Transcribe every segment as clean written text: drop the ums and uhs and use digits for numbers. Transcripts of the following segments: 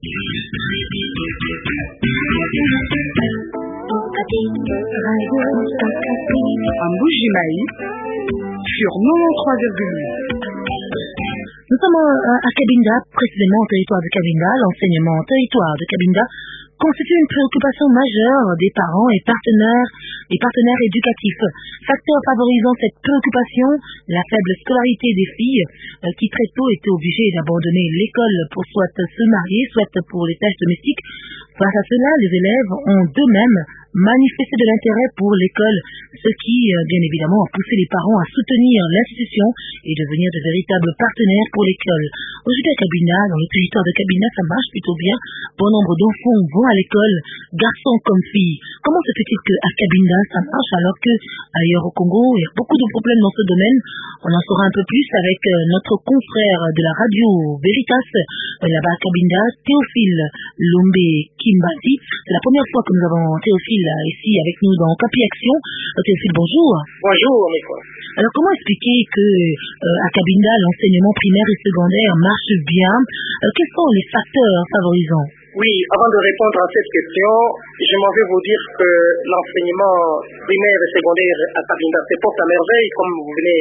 Mbuji-Mayi sur 93,8. Nous sommes à Cabinda, précisément au territoire de Cabinda. L'enseignement au territoire de Cabinda constitue une préoccupation majeure des parents et partenaires éducatifs. Facteur favorisant cette préoccupation, la faible scolarité des filles qui très tôt étaient obligées d'abandonner l'école pour soit se marier, soit pour les tâches domestiques. Face à cela, les élèves ont d'eux-mêmes manifesté de l'intérêt pour l'école, ce qui, bien évidemment, a poussé les parents à soutenir l'institution et devenir de véritables partenaires pour l'école. Aujourd'hui à Cabinda, dans le territoire de Cabinda, ça marche plutôt bien. Bon nombre d'enfants vont à l'école, garçons comme filles. Comment se fait-il qu'à Cabinda, ça marche alors que ailleurs au Congo, il y a beaucoup de problèmes dans ce domaine? On en saura un peu plus avec notre confrère de la radio Veritas, là-bas à Cabinda, Théophile Lombe Kimbati. C'est la première fois que nous avons Théophile ici avec nous dans Capi Action. Théophile, bonjour. Bonjour, Nicolas. Alors, comment expliquer que à Cabinda, l'enseignement primaire et secondaire marche bien? Quels sont les facteurs favorisants? Oui, avant de répondre à cette question, je m'en vais vous dire que l'enseignement primaire et secondaire à Cabinda se porte à merveille, comme vous venez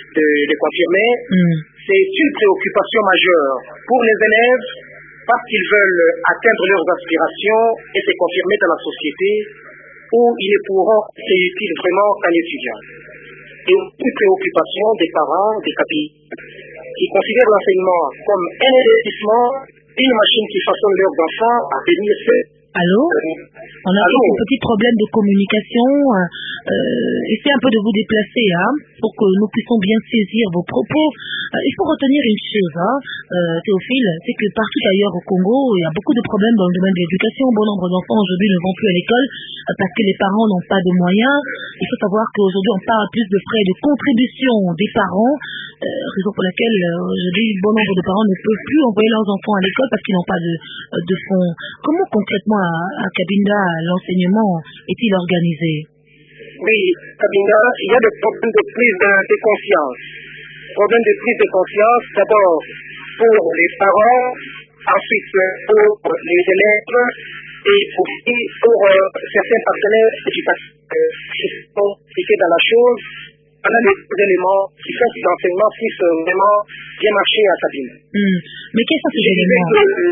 de confirmer. C'est une préoccupation majeure pour les élèves parce qu'ils veulent atteindre leurs aspirations et se confirmer dans la société où ils ne pourront être utiles vraiment qu'en étudiant. Et une préoccupation des parents, des capitaux, qui considèrent l'enseignement comme un investissement, une machine qui façonne leurs enfants à venir faire. Allô? On a un petit problème de communication. Essayez un peu de vous déplacer pour que nous puissions bien saisir vos propos. Il faut retenir une chose, Théophile, c'est que partout ailleurs au Congo, il y a beaucoup de problèmes dans le domaine de l'éducation. Bon nombre d'enfants aujourd'hui ne vont plus à l'école parce que les parents n'ont pas de moyens. Il faut savoir qu'aujourd'hui on parle plus de frais de contribution des parents, raison pour laquelle aujourd'hui bon nombre de parents ne peuvent plus envoyer leurs enfants à l'école parce qu'ils n'ont pas de fonds. Comment concrètement à Cabinda l'enseignement est-il organisé? Oui, Cabinda, il y a des problèmes de prise de conscience. Problème de prise de conscience, d'abord pour les parents, ensuite pour les élèves et aussi pour certains partenaires éducatifs qui sont impliqués dans la chose. On a des éléments qui font que l'enseignement puisse vraiment bien marcher à Cabinda. Mais quels sont ces éléments?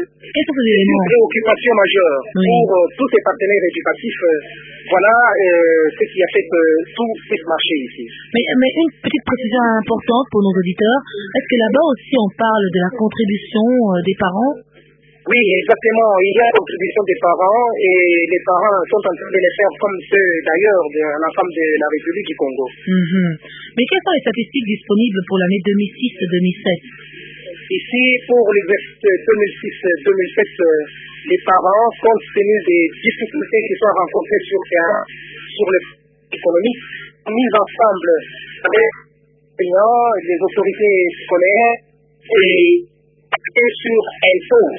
Une préoccupation majeure pour tous ces partenaires éducatifs. Voilà ce qui a fait que tout puisse marcher ici. Mais une petite précision importante pour nos auditeurs. Est-ce que là-bas aussi on parle de la contribution des parents? Oui, exactement. Il y a la contribution des parents et les parents sont en train de les faire comme ceux d'ailleurs de l'ensemble de la République du Congo. Mais quelles sont les statistiques disponibles pour l'année 2006-2007? Ici, pour l'exercice 2006-2007, les parents, compte tenu des difficultés qui sont rencontrées sur le plan économique, mis ensemble avec les autorités scolaires et sur un taux.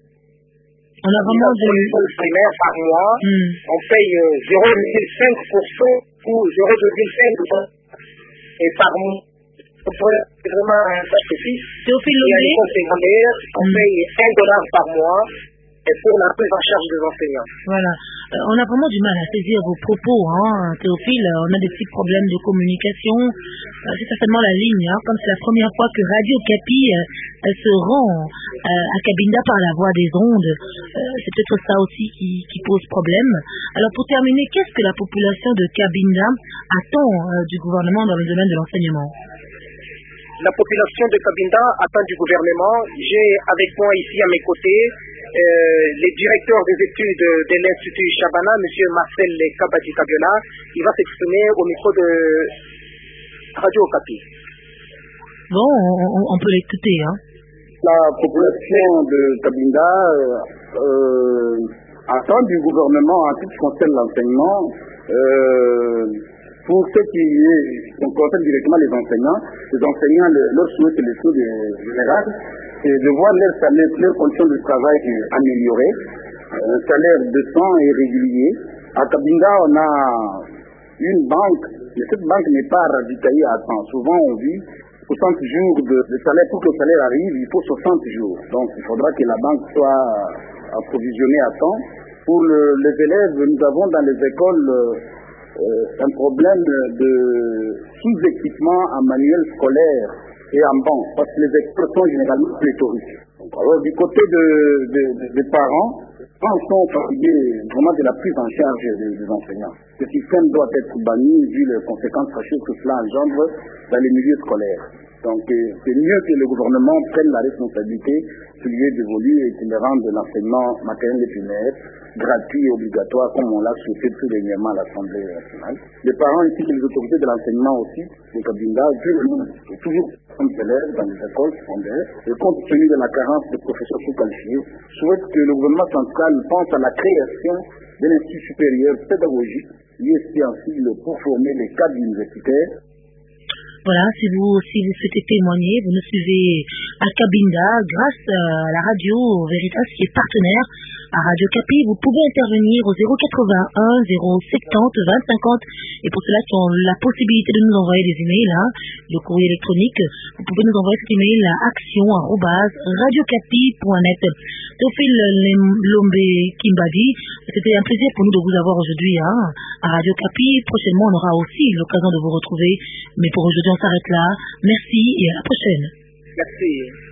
On a vraiment primaire par mois, on paye 0,5% ou 0,5% et par mois. C'est vraiment un sacrifice. Théophile Lombe, il y a des comptes secondaires, on paye $1 par mois et pour la prise en charge des enseignants. Voilà. On a vraiment du mal à saisir vos propos, Théophile. On a des petits problèmes de communication. C'est certainement la ligne, comme c'est la première fois que Radio Capi se rend à Cabinda par la voie des ondes. C'est peut-être ça aussi qui pose problème. Alors pour terminer, qu'est-ce que la population de Cabinda attend du gouvernement dans le domaine de l'enseignement? La population de Cabinda attend du gouvernement. J'ai avec moi ici à mes côtés le directeur des études de l'Institut Chabana, M. Marcel Kabadi Kabiola. Il va s'exprimer au micro de Radio Capi. Bon, on peut l'écouter. La population de Cabinda attend du gouvernement en ce qui concerne l'enseignement. Pour ce qui concerne directement les enseignants, leur souhait, c'est le souhait général, c'est de voir leurs conditions de travail améliorées, un salaire décent et régulier. À Cabinda, on a une banque, mais cette banque n'est pas ravitaillée à temps. Souvent, on vit 60 jours de salaire. Pour que le salaire arrive, il faut 60 jours. Donc, il faudra que la banque soit approvisionner à temps. Pour les élèves, nous avons dans les écoles un problème de sous-équipement en manuel scolaire et en banc, parce que les écoles sont généralement pléthoriques. Alors, du côté des parents, quand ils sont fatigués vraiment de la prise en charge des enseignants, ce système doit être banni vu les conséquences fâcheuses que cela engendre dans les milieux scolaires. Donc, c'est mieux que le gouvernement prenne la responsabilité sur lui est dévolu et qu'il rende l'enseignement maternel et primaire gratuit et obligatoire, comme on l'a souhaité tout dernièrement à l'Assemblée nationale. Les parents ainsi que les autorités de l'enseignement aussi, de Cabinda, vu le nombre de toujours d'élèves dans les écoles secondaires, et compte tenu de la carence de professeurs sous-qualifiés, souhaite que le gouvernement central pense à la création d'un institut supérieur pédagogique, l'ISP en cible pour former les cadres universitaires. Voilà, si vous souhaitez témoigner, vous nous suivez à Cabinda grâce à la radio Veritas qui est partenaire à Radio Capi. Vous pouvez intervenir au 081 070 20 50 et pour cela qui ont la possibilité de nous envoyer des emails, le courrier électronique, vous pouvez nous envoyer cet email à action@radiocapi.net. Théophile Lombe Kimbadi, c'était un plaisir pour nous de vous avoir aujourd'hui à Radio Capi. Prochainement, on aura aussi l'occasion de vous retrouver, mais pour aujourd'hui, on s'arrête là. Merci et à la prochaine. Merci.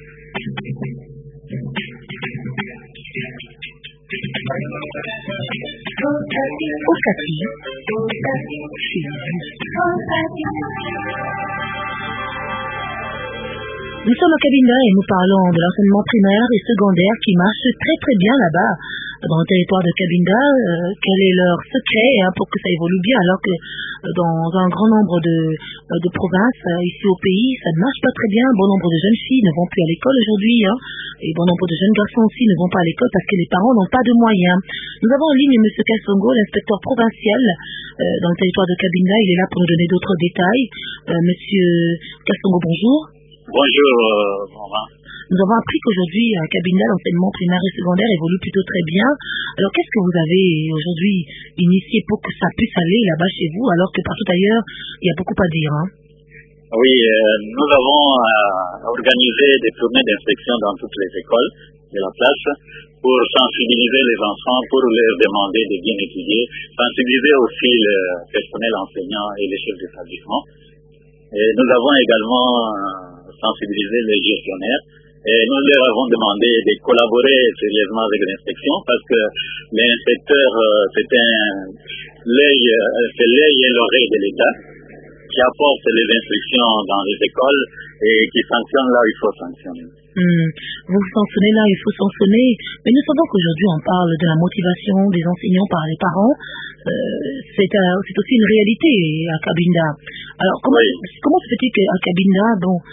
Nous sommes à Cabinda et nous parlons de l'enseignement primaire et secondaire qui marche très très bien là-bas dans le territoire de Cabinda. Quel est leur secret pour que ça évolue bien alors que dans un grand nombre de provinces ici au pays, ça ne marche pas très bien. Bon nombre de jeunes filles ne vont plus à l'école aujourd'hui et bon nombre de jeunes garçons aussi ne vont pas à l'école parce que les parents n'ont pas de moyens. Nous avons en ligne M. Kassongo, l'inspecteur provincial dans le territoire de Cabinda. Il est là pour nous donner d'autres détails. Monsieur Kassongo, bonjour. Bonjour, Maman. Nous avons appris qu'aujourd'hui, à Cabinda, l'enseignement primaire et secondaire évolue plutôt très bien. Alors, qu'est-ce que vous avez aujourd'hui initié pour que ça puisse aller là-bas chez vous, alors que partout ailleurs, il y a beaucoup à dire Oui, nous avons organisé des tournées d'inspection dans toutes les écoles de la place pour sensibiliser les enfants, pour leur demander de bien étudier, sensibiliser aussi le personnel enseignant et les chefs d'établissement. Et nous avons également sensibilisé les gestionnaires et nous leur avons demandé de collaborer sérieusement avec l'inspection parce que l'inspecteur, c'est l'œil et l'oreille de l'État qui apporte les instructions dans les écoles et qui sanctionne là où il faut sanctionner. Vous sanctionnez là où il faut sanctionner, mais nous savons qu'aujourd'hui on parle de la motivation des enseignants par les parents. C'est aussi une réalité à Cabinda. Alors comment se fait-il qu'à Cabinda,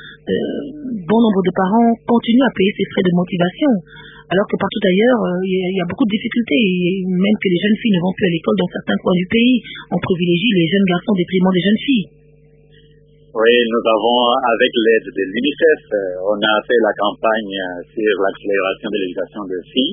bon nombre de parents continuent à payer ces frais de motivation alors que partout ailleurs il y a beaucoup de difficultés et même que les jeunes filles ne vont plus à l'école dans certains coins du pays, on privilégie les jeunes garçons au détriment des jeunes filles. Oui, nous avons, avec l'aide de l'UNICEF, on a fait la campagne sur l'accélération de l'éducation des filles.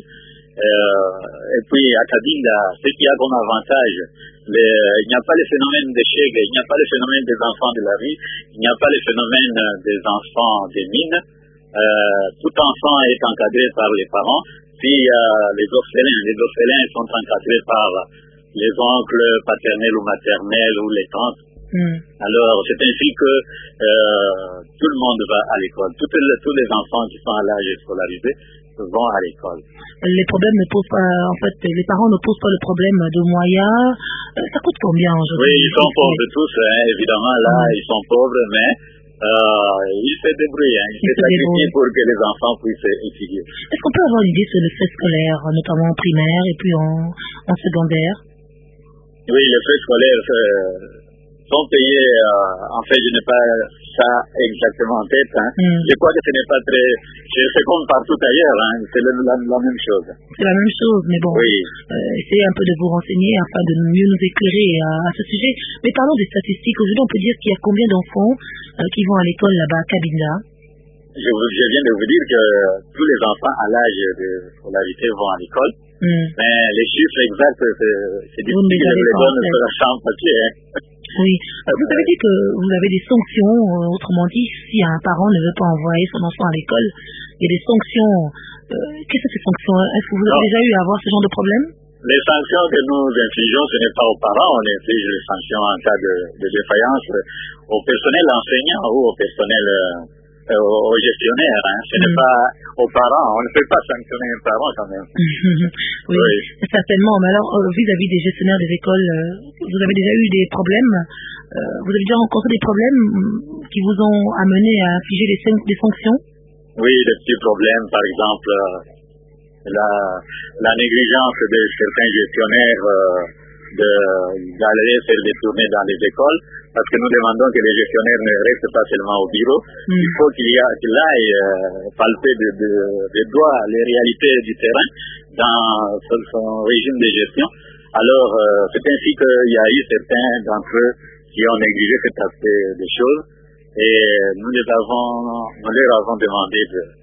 Et puis à Cabinda, ce qu'il y a comme avantage, il n'y a pas le phénomène d'échec, il n'y a pas le phénomène des enfants de la rue, il n'y a pas le phénomène des enfants des mines. Tout enfant est encadré par les parents. Puis les orphelins sont encadrés par les oncles paternels ou maternels ou les tantes. Alors, c'est ainsi que tout le monde va à l'école. Tous les enfants qui sont à l'âge scolarisé vont à l'école. Les problèmes ne posent pas, en fait, les parents ne posent pas le problème de moyens. Ça coûte combien aujourd'hui? Oui, ils sont pauvres tous, évidemment, là, ils sont pauvres, mais ils se débrouillent, ils se sacrifient pour que les enfants puissent étudier. Est-ce qu'on peut avoir une idée sur le frais scolaire, notamment en primaire et puis en secondaire? Oui, les frais scolaires sont payés, en fait, je n'ai pas ça exactement en tête. Je crois que ce n'est pas très... C'est comme partout ailleurs, c'est la même chose. C'est la même chose, mais bon, oui. Essayez un peu de vous renseigner afin de mieux nous éclairer à ce sujet. Mais parlons des statistiques. Aujourd'hui, on peut dire qu'il y a combien d'enfants qui vont à l'école là-bas à Cabinda? Je viens de vous dire que tous les enfants à l'âge de scolarité vont à l'école. Mais les chiffres exacts, c'est difficile de les donner sur la chambre papier. Oui. Vous avez dit que vous avez des sanctions, autrement dit, si un parent ne veut pas envoyer son enfant à l'école, il y a des sanctions. Qu'est-ce que ces sanctions? Est-ce que vous avez déjà eu à avoir ce genre de problème? Les sanctions que nous infligeons, ce n'est pas aux parents, on inflige les sanctions en cas de défaillance au personnel enseignant ou au personnel aux gestionnaires. Ce n'est pas aux parents, on ne peut pas sanctionner un parent quand même. Oui, certainement. Mais alors, vis-à-vis des gestionnaires des écoles, vous avez déjà eu des problèmes? Vous avez déjà rencontré des problèmes qui vous ont amené à infliger des sanctions? Oui, des petits problèmes, par exemple, la négligence de certains gestionnaires d'aller faire des tournées dans les écoles, parce que nous demandons que les gestionnaires ne restent pas seulement au bureau. Il faut qu'il aille palper de doigts les réalités du terrain dans son régime de gestion. Alors, c'est ainsi qu'il y a eu certains d'entre eux qui ont négligé cet aspect des choses, et nous leur avons demandé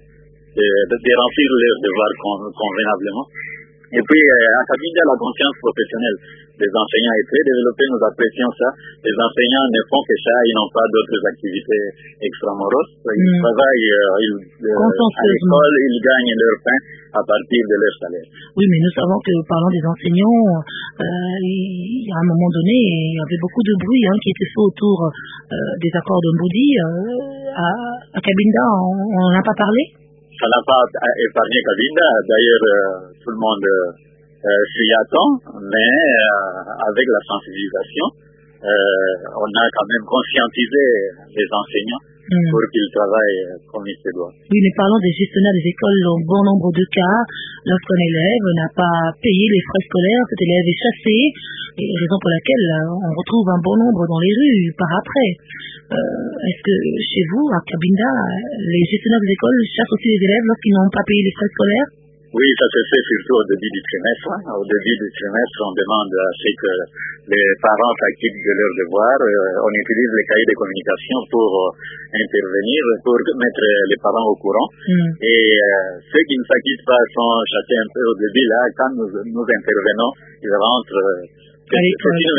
de remplir leurs devoirs convenablement. Et puis, à Cabinda, la conscience professionnelle des enseignants est très développée, nous apprécions ça. Les enseignants ne font que ça, ils n'ont pas d'autres activités extramoroses. Ils travaillent à l'école, ils gagnent leur pain à partir de leur salaire. Oui, mais nous savons que, parlant des enseignants, il y a un moment donné, il y avait beaucoup de bruit qui était fait autour des accords de Mboudi. À Cabinda, on n'en a pas parlé? Ça n'a pas épargné Cabinda. D'ailleurs, tout le monde s'y attend, mais avec la sensibilisation, on a quand même conscientisé les enseignants pour qu'ils travaillent comme il se doit. Oui, mais parlons des gestionnaires des écoles. Dans bon nombre de cas, lorsqu'un élève n'a pas payé les frais scolaires, cet élève est chassé, et raison pour laquelle on retrouve un bon nombre dans les rues par après. Est-ce que chez vous, à Cabinda, les gestionnaires des écoles chassent aussi les élèves lorsqu'ils n'ont pas payé les frais scolaires? Oui, ça se fait surtout au début du trimestre. Au début du trimestre, on demande à ce que les parents s'acquittent de leurs devoirs. On utilise les cahiers de communication pour intervenir, pour mettre les parents au courant. Et ceux qui ne s'acquittent pas sont chassés un peu au début. Là, quand nous intervenons, ils rentrent. C'est une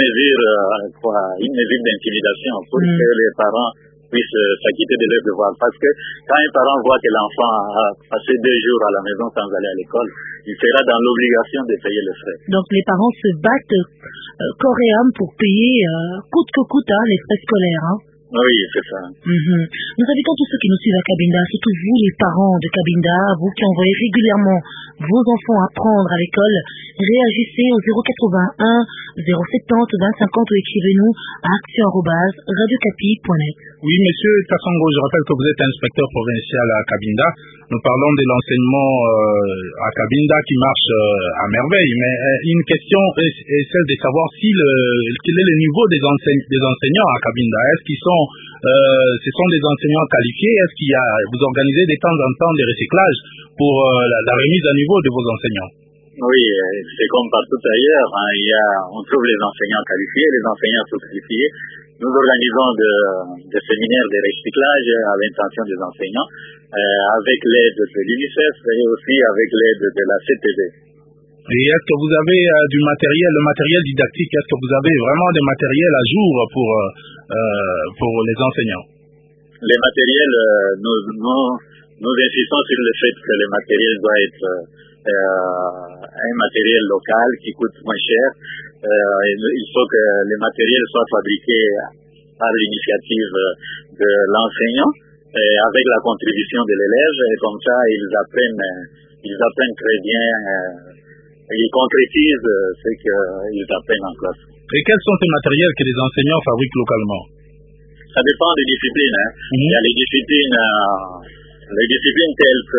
mesure d'intimidation pour que les parents puissent s'acquitter de leurs devoirs. Parce que quand un parent voit que l'enfant a passé 2 jours à la maison sans aller à l'école, il sera dans l'obligation de payer les frais. Donc les parents se battent corps et âme pour payer coûte que coûte les frais scolaires. Oui, c'est ça. Nous invitons tous ceux qui nous suivent à Cabinda, surtout vous les parents de Cabinda, vous qui envoyez régulièrement vos enfants apprendre à l'école, réagissez au 081 070 2050 ou écrivez-nous à action@radiocapi.net. Oui, monsieur Tassongo, je rappelle que vous êtes inspecteur provincial à Cabinda. Nous parlons de l'enseignement à Cabinda qui marche à merveille, mais une question est celle de savoir quel est le niveau des enseignants à Cabinda. Est-ce qu'ils sont, ce sont des enseignants qualifiés? Est-ce qu'il y a, vous organisez de temps en temps des recyclages pour la remise à niveau de vos enseignants? Oui, c'est comme partout ailleurs. On trouve les enseignants qualifiés, les enseignants sous-qualifiés. Nous organisons des séminaires de recyclage à l'intention des enseignants, avec l'aide de l'UNICEF et aussi avec l'aide de la CTV. Et est-ce que vous avez le matériel didactique, est-ce que vous avez vraiment des matériels à jour pour les enseignants? Les matériels, nous insistons sur le fait que le matériel doit être un matériel local qui coûte moins cher. Il faut que les matériels soient fabriqués par l'initiative de l'enseignant avec la contribution de l'élève, et comme ça ils apprennent très bien, ils concrétisent ce qu'ils apprennent en classe. Et quels sont les matériels que les enseignants fabriquent localement? Ça dépend des disciplines. Il y a les disciplines telles que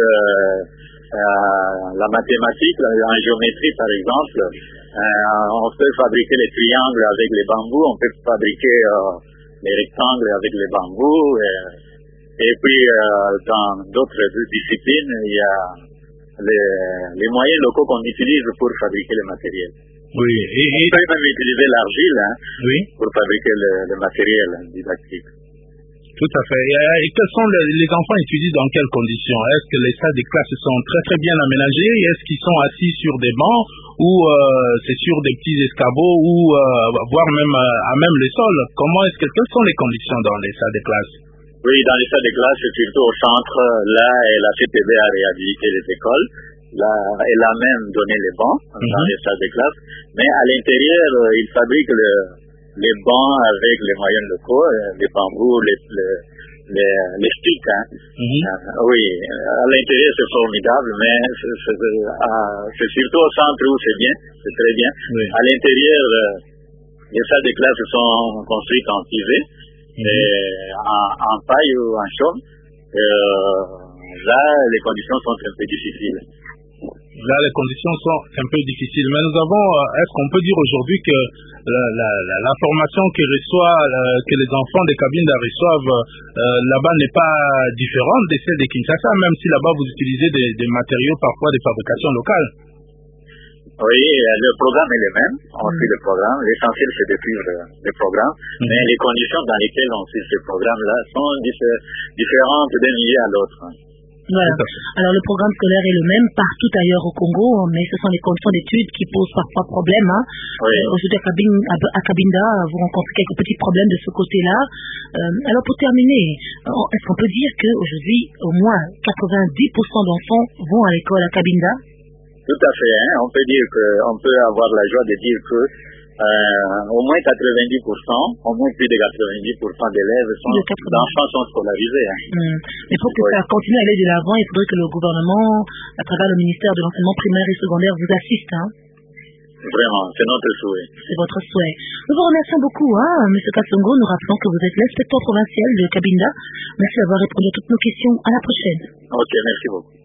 la mathématique, en géométrie par exemple. On peut fabriquer les triangles avec les bambous, on peut fabriquer les rectangles avec les bambous, et puis dans d'autres disciplines, il y a les moyens locaux qu'on utilise pour fabriquer le matériel. Oui. On peut même utiliser l'argile pour fabriquer le matériel didactique. Tout à fait. Et quels sont les enfants étudient dans quelles conditions? Est-ce que les salles de classe sont très très bien aménagées? Est-ce qu'ils sont assis sur des bancs où c'est sur des petits escabeaux ou voire même à même le sol. Quelles sont les conditions dans les salles de classe? Oui, dans les salles de classe, surtout au centre, là, la CPB a réhabilité les écoles. Là, elle a même donné les bancs dans les salles de classe. Mais à l'intérieur, ils fabriquent les bancs avec les moyens locaux, les bambous, les sticks. Oui, à l'intérieur c'est formidable, mais c'est surtout au centre où c'est bien, c'est très bien. Oui. À l'intérieur, les salles de classe sont construites en pivet, en paille ou en chaume. Là, les conditions sont un peu difficiles. Là, les conditions sont un peu difficiles. Mais est-ce qu'on peut dire aujourd'hui que la formation que les enfants de Cabinda reçoivent là-bas n'est pas différente de celle de Kinshasa, même si là-bas vous utilisez des matériaux parfois de fabrication locale? Oui, le programme est le même. On suit le programme. L'essentiel, c'est de suivre le programme. Mais les conditions dans lesquelles on suit ce programme-là sont différentes d'un milieu à l'autre. Voilà. Alors le programme scolaire est le même partout ailleurs au Congo, mais ce sont les conditions d'études qui posent parfois problème. Oui. Aujourd'hui à Cabinda, vous rencontrez quelques petits problèmes de ce côté-là. Alors pour terminer, est-ce qu'on peut dire qu'aujourd'hui, au moins 90% d'enfants vont à l'école à Cabinda? Tout à fait. On peut dire on peut avoir la joie de dire que au moins 90%, au moins plus de 90% d'élèves d'enfants sont scolarisés. Mais pour que ça continue à aller de l'avant, il faudrait que le gouvernement, à travers le ministère de l'enseignement primaire et secondaire, vous assiste. Vraiment, c'est notre souhait. C'est votre souhait. Nous vous remercions beaucoup, M. Kassongo. Nous rappelons que vous êtes l'inspecteur provincial de Cabinda. Merci d'avoir répondu à toutes nos questions. À la prochaine. Ok, merci beaucoup.